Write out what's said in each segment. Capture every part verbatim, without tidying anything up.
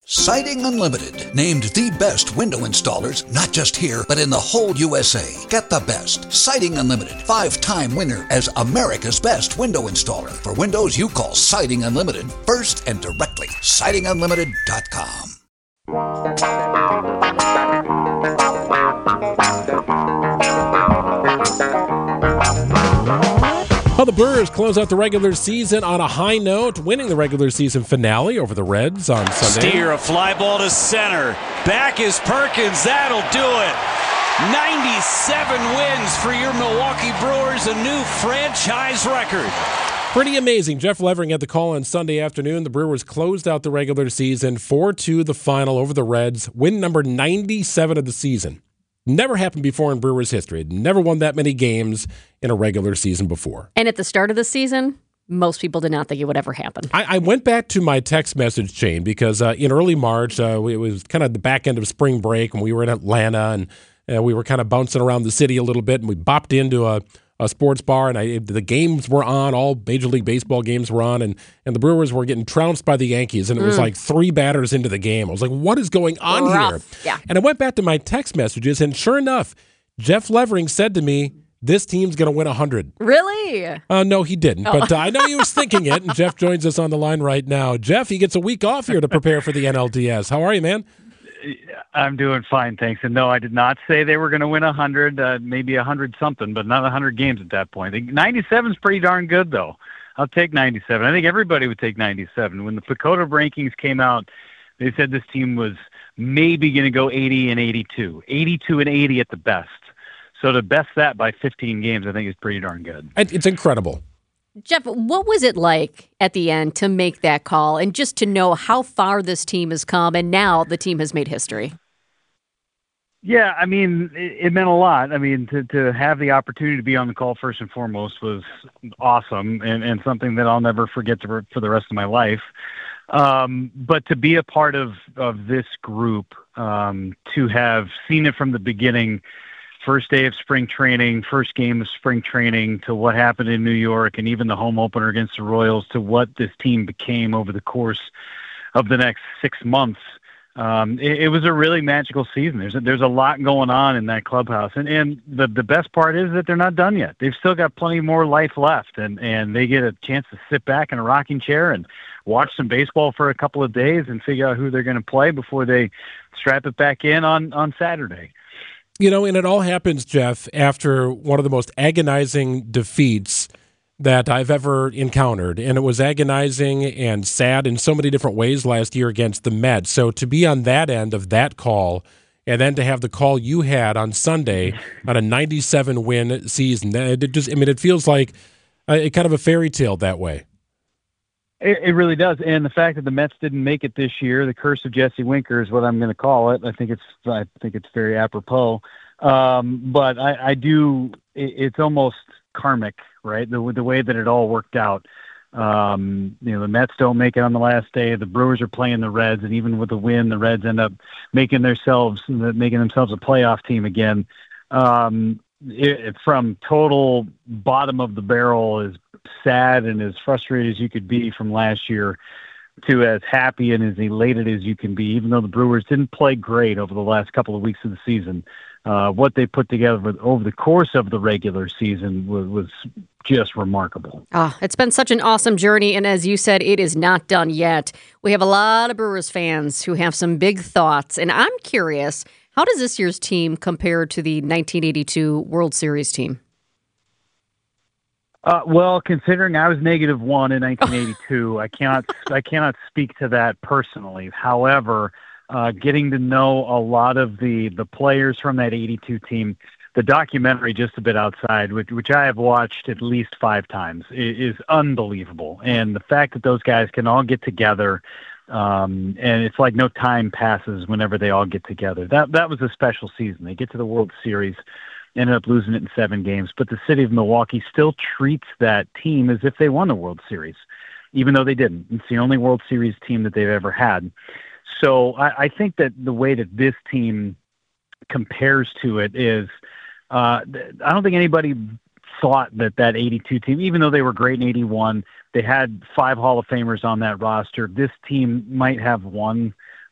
Siding Unlimited, named the best window installers, not just here, but in the whole U S A. Get the best. Siding Unlimited, five-time winner as America's best window installer. For windows you call Siding Unlimited first and directly. siding unlimited dot com. Well, the Brewers close out the regular season on a high note, winning the regular season finale over the Reds on Sunday. Steer, a fly ball to center. Back is Perkins. That'll do it. ninety-seven wins for your Milwaukee Brewers, a new franchise record. Pretty amazing. Jeff Levering had the call on Sunday afternoon. The Brewers closed out the regular season four two the final over the Reds. Win number ninety-seven of the season. Never happened before in Brewers history. Never won that many games in a regular season before. And at the start of the season, most people did not think it would ever happen. I, I went back to my text message chain because uh, in early March, uh, it was kind of the back end of spring break, and we were in Atlanta, and uh, we were kind of bouncing around the city a little bit, and we bopped into a, a sports bar, and I, the games were on. All Major League Baseball games were on, and, and the Brewers were getting trounced by the Yankees, and it was mm. like three batters into the game. I was like, what is going on Rough. here? Yeah. And I went back to my text messages, and sure enough, Jeff Levering said to me, this team's going to win one hundred. Really? Uh, no, he didn't. Oh. But uh, I know he was thinking it, and Jeff joins us on the line right now. Jeff, he gets a week off here to prepare for the N L D S. How are you, man? I'm doing fine, thanks. And no, I did not say they were going to win one hundred, uh, maybe one hundred something, but not one hundred games at that point. ninety-seven is pretty darn good, though. I'll take ninety-seven. I think everybody would take ninety-seven. When the Pacoda rankings came out, they said this team was maybe going to go eighty and eighty-two. eighty-two and eighty at the best. So to best that by fifteen games, I think is pretty darn good. It's incredible. Jeff, what was it like at the end to make that call and just to know how far this team has come, and now the team has made history? Yeah, I mean, it, it meant a lot. I mean, to, to have the opportunity to be on the call first and foremost was awesome, and, and something that I'll never forget to, for the rest of my life. Um, but to be a part of, of this group, um, to have seen it from the beginning, first day of spring training, first game of spring training, to what happened in New York, and even the home opener against the Royals, to what this team became over the course of the next six months. Um, it, it was a really magical season. There's a, there's a lot going on in that clubhouse. And, and the, the best part is that they're not done yet. They've still got plenty more life left, and, and they get a chance to sit back in a rocking chair and watch some baseball for a couple of days and figure out who they're going to play before they strap it back in on, on Saturday. You know, and it all happens, Jeff, after one of the most agonizing defeats that I've ever encountered. And it was agonizing and sad in so many different ways last year against the Mets. So to be on that end of that call, and then to have the call you had on Sunday on a ninety-seven win season, it just, I mean, it feels like a, kind of a fairy tale that way. It, it really does. And the fact that the Mets didn't make it this year, the curse of Jesse Winker is what I'm going to call it. I think it's, I think it's very apropos. Um, but I, I do, it, it's almost karmic, right? The, the way that it all worked out. Um, you know, the Mets don't make it on the last day. The Brewers are playing the Reds, and even with the win, the Reds end up making themselves, making themselves a playoff team again. Um, it, from total bottom of the barrel, as sad and as frustrated as you could be from last year, to as happy and as elated as you can be, even though the Brewers didn't play great over the last couple of weeks of the season. Uh, what they put together over the course of the regular season was, was just remarkable. Oh, it's been such an awesome journey, and as you said, it is not done yet. We have a lot of Brewers fans who have some big thoughts, and I'm curious, how does this year's team compare to the nineteen eighty-two World Series team? Uh, well, considering I was negative one in nineteen eighty-two, I cannot I cannot speak to that personally. However, uh, getting to know a lot of the, the players from that eighty-two team, the documentary Just a Bit Outside, which, which I have watched at least five times, is, is unbelievable. And the fact that those guys can all get together, um, and it's like no time passes whenever they all get together. That that was a special season. They get to the World Series, ended up losing it in seven games, but the city of Milwaukee still treats that team as if they won the World Series, even though they didn't. It's the only World Series team that they've ever had. So I, I think that the way that this team compares to it is, uh, I don't think anybody thought that that eighty-two team, even though they were great in eighty-one, they had five Hall of Famers on that roster. This team might have one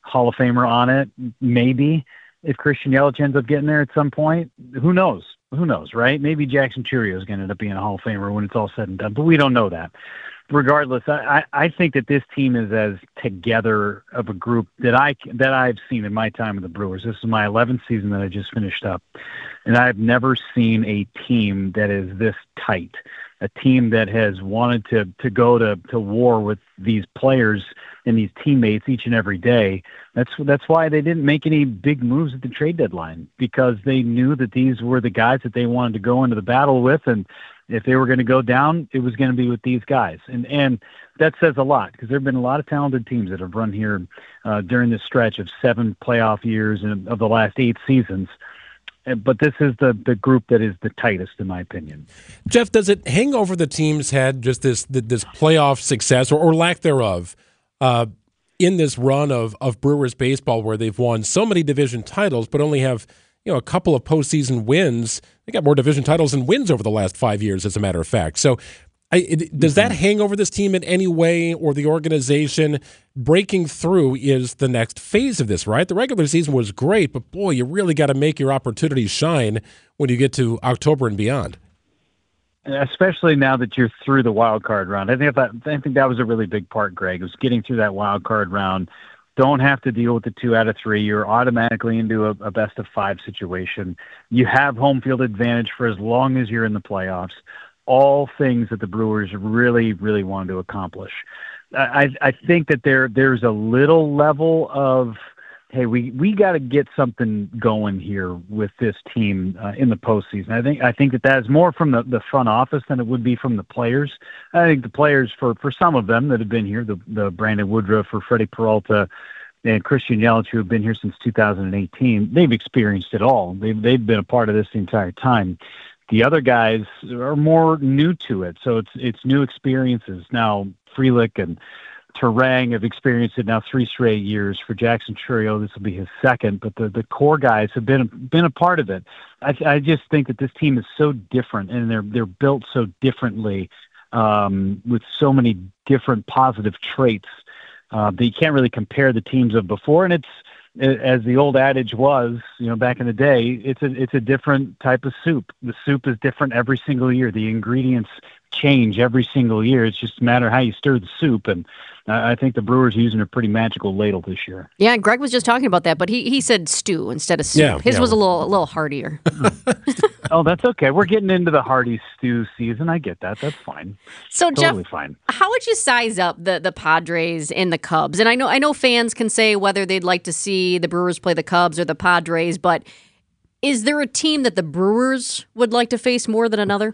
Hall of Famer on it, maybe. If Christian Yelich ends up getting there at some point, who knows? Who knows, right? Maybe Jackson Churio is going to end up being a Hall of Famer when it's all said and done, but we don't know that. Regardless, I, I think that this team is as together of a group that I that I've seen in my time with the Brewers. This is my eleventh season that I just finished up, and I've never seen a team that is this tight. A team that has wanted to to go to, to war with these players and these teammates each and every day. That's that's why they didn't make any big moves at the trade deadline, because they knew that these were the guys that they wanted to go into the battle with, and if they were going to go down, it was going to be with these guys. And and that says a lot, because there have been a lot of talented teams that have run here uh, during this stretch of seven playoff years and of the last eight seasons. But this is the, the group that is the tightest, in my opinion. Jeff, does it hang over the team's head, just this this playoff success or, or lack thereof, uh, in this run of, of Brewers baseball where they've won so many division titles but only have you know a couple of postseason wins? They got more division titles than wins over the last five years, as a matter of fact. So I, it, does that hang over this team in any way, or the organization breaking through is the next phase of this, right? The regular season was great, but boy, you really got to make your opportunities shine when you get to October and beyond. Especially now that you're through the wild card round. I think that, I think that was a really big part, Greg, was getting through that wild card round. Don't have to deal with the two out of three. You're automatically into a, a best of five situation. You have home field advantage for as long as you're in the playoffs. All things that the Brewers really, really wanted to accomplish. I, I think that there there's a little level of, hey, we, we got to get something going here with this team uh, in the postseason. I think I think that that is more from the, the front office than it would be from the players. I think the players, for, for some of them that have been here, the, the Brandon Woodruff or Freddie Peralta and Christian Yelich, who have been here since two thousand eighteen, they've experienced it all. They've, they've been a part of this the entire time. The other guys are more new to it, so it's it's new experiences. Now, Frelick and Turang have experienced it now three straight years. For Jackson Churio, this will be his second, but the, the core guys have been been a part of it. I, I just think that this team is so different, and they're they're built so differently, um, with so many different positive traits uh, that you can't really compare the teams of before. And it's, as the old adage was, you know, back in the day, it's a it's a different type of soup. The soup is different every single year. The ingredients change every single year. It's just a matter of how you stir the soup, and I think the Brewers are using a pretty magical ladle this year. Yeah, Greg was just talking about that, but he, he said stew instead of soup. Yeah, His yeah. was a little a little heartier. Oh, that's okay. We're getting into the hearty stew season. I get that. That's fine. So, totally Jeff, fine. How would you size up the, the Padres and the Cubs? And I know I know fans can say whether they'd like to see the Brewers play the Cubs or the Padres, but is there a team that the Brewers would like to face more than another?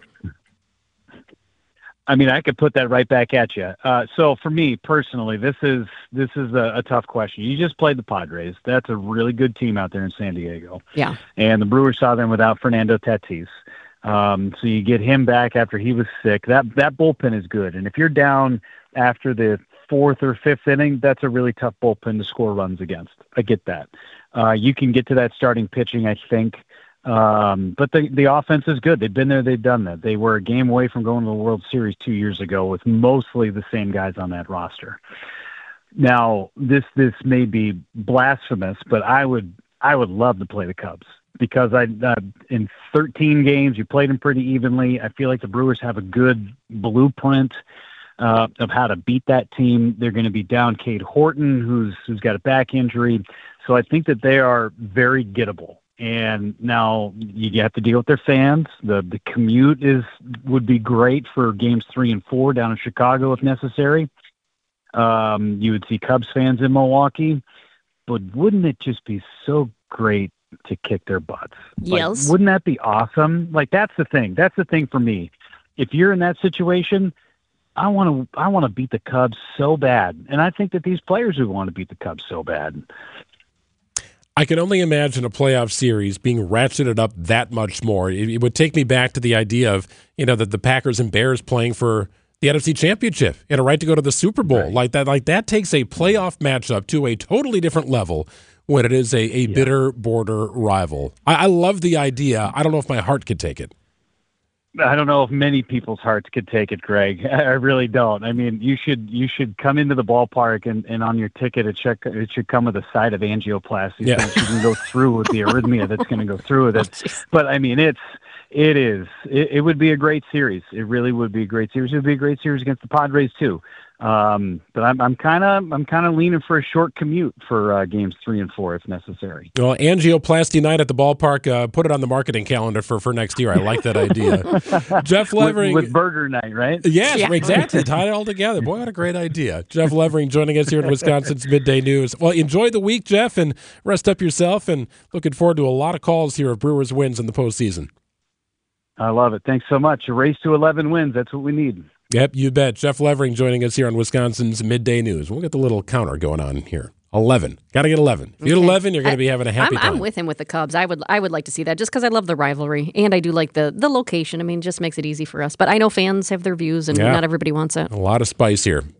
I mean, I could put that right back at you. Uh, so for me personally, this is this is a, a tough question. You just played the Padres. That's a really good team out there in San Diego. Yeah. And the Brewers saw them without Fernando Tatis. Um, so you get him back after he was sick. That that bullpen is good. And if you're down after the fourth or fifth inning, that's a really tough bullpen to score runs against. I get that. Uh, you can get to that starting pitching, I think. Um, but the the offense is good. They've been there. They've done that. They were a game away from going to the World Series two years ago with mostly the same guys on that roster. Now, this this may be blasphemous, but I would I would love to play the Cubs because I uh, in thirteen games you played them pretty evenly. I feel like the Brewers have a good blueprint uh, of how to beat that team. They're going to be down Cade Horton, who's who's got a back injury, so I think that they are very gettable. And now you have to deal with their fans. The the commute is would be great for games three and four down in Chicago if necessary. Um, you would see Cubs fans in Milwaukee, but wouldn't it just be so great to kick their butts? Yes. Like, wouldn't that be awesome? Like, that's the thing. That's the thing for me. If you're in that situation, I want to I want to beat the Cubs so bad, and I think that these players would want to beat the Cubs so bad. I can only imagine a playoff series being ratcheted up that much more. It, it would take me back to the idea of, you know, that the Packers and Bears playing for the N F C Championship and a right to go to the Super Bowl. Right. Like that, like that takes a playoff matchup to a totally different level when it is a, a yeah. bitter border rival. I, I love the idea. I don't know if my heart could take it. I don't know if many people's hearts could take it, Greg. I really don't. I mean, you should you should come into the ballpark and, and on your ticket it check it should come with a side of angioplasty yeah. so you can go through with the arrhythmia that's going to go through with it. Oh, but I mean, it's it is it, it would be a great series. It really would be a great series. It would be a great series against the Padres too. Um, but I'm I'm kind of I'm kind of leaning for a short commute for uh, games three and four if necessary. Well, angioplasty night at the ballpark. Uh, put it on the marketing calendar for, for next year. I like that idea. Jeff Levering with, with burger night, right? Yes, yeah. exactly. Tie it all together. Boy, what a great idea. Jeff Levering joining us here in Wisconsin's Midday News. Well, enjoy the week, Jeff, and rest up yourself. And looking forward to a lot of calls here of Brewers wins in the postseason. I love it. Thanks so much. A race to eleven wins. That's what we need. Yep, you bet. Jeff Levering joining us here on Wisconsin's Midday News. We'll get the little counter going on here. eleven. Got to get eleven. If you get Okay. eleven, you're going to be having a happy I'm, time. I'm with him with the Cubs. I would I would like to see that just because I love the rivalry and I do like the the location. I mean, it just makes it easy for us. But I know fans have their views and Yeah. not everybody wants it. A lot of spice here.